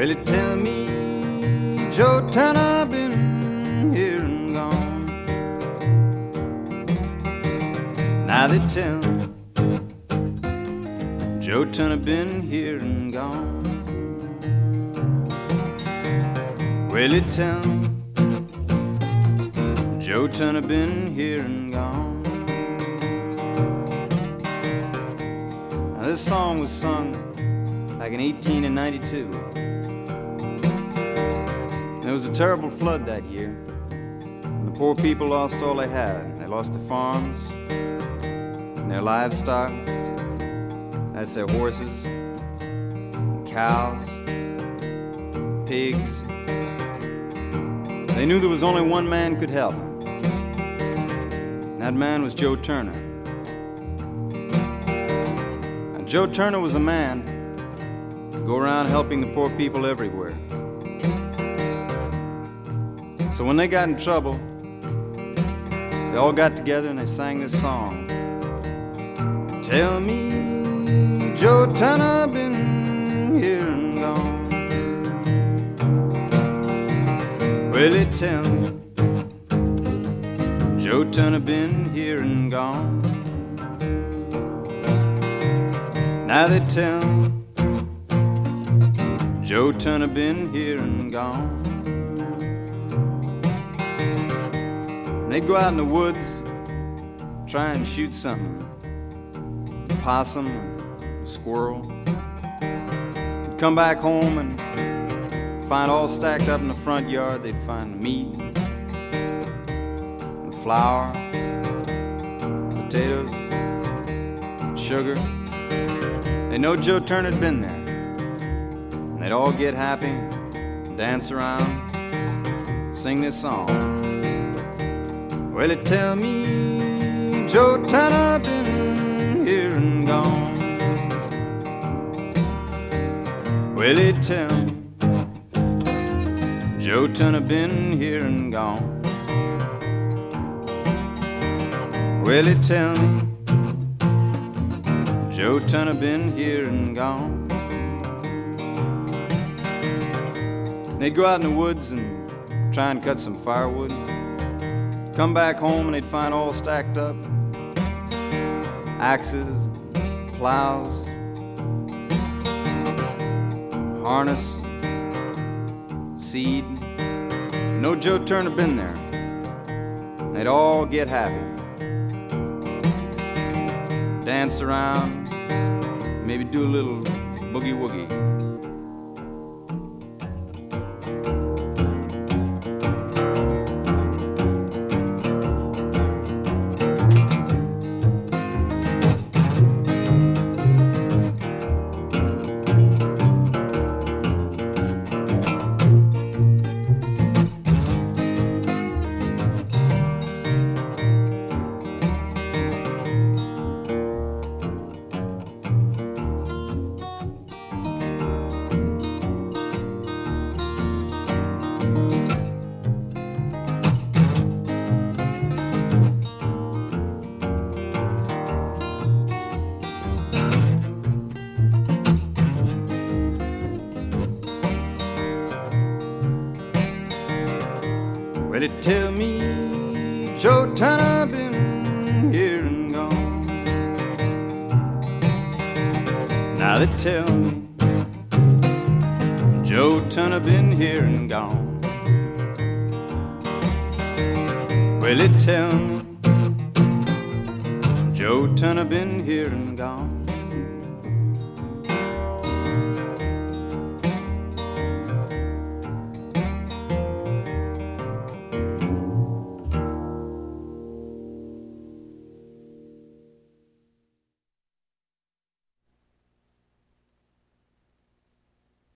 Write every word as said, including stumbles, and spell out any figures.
Well, they tell me Joe Turner been here and gone. Now they tell me Joe Turner been here and gone. Well, they tell me Joe Turner been here and gone. Now this song was sung back in eighteen ninety-two. There was a terrible flood that year, and the poor people lost all they had. They lost their farms and their livestock. That's their horses, cows, pigs. They knew there was only one man could help them. That man was Joe Turner. Now, Joe Turner was a man who'd go around helping the poor people everywhere. So when they got in trouble, they all got together and they sang this song. Tell me, Joe Turner been here and gone. Well, they tell me Joe Turner been here and gone. Now they tell me Joe Turner been here and gone. They'd go out in the woods, try and shoot something, a possum, a squirrel. They'd come back home and find all stacked up in the front yard. They'd find meat, and flour, potatoes, and sugar. They know Joe Turner had been there. And they'd all get happy, dance around, sing this song. Well, they tell me Joe Turner been here and gone. Well, they tell me Joe Turner been here and gone. Well, they tell me Joe Turner been here and gone. They'd go out in the woods and try and cut some firewood. Come back home and they'd find all stacked up axes, plows, harness, seed. No Joe Turner been there. They'd all get happy, dance around, maybe do a little boogie woogie. Well, they tell me Joe Turner been here and gone. Now they tell me Joe Turner been here and gone. Well, they tell me Joe Turner been here and gone.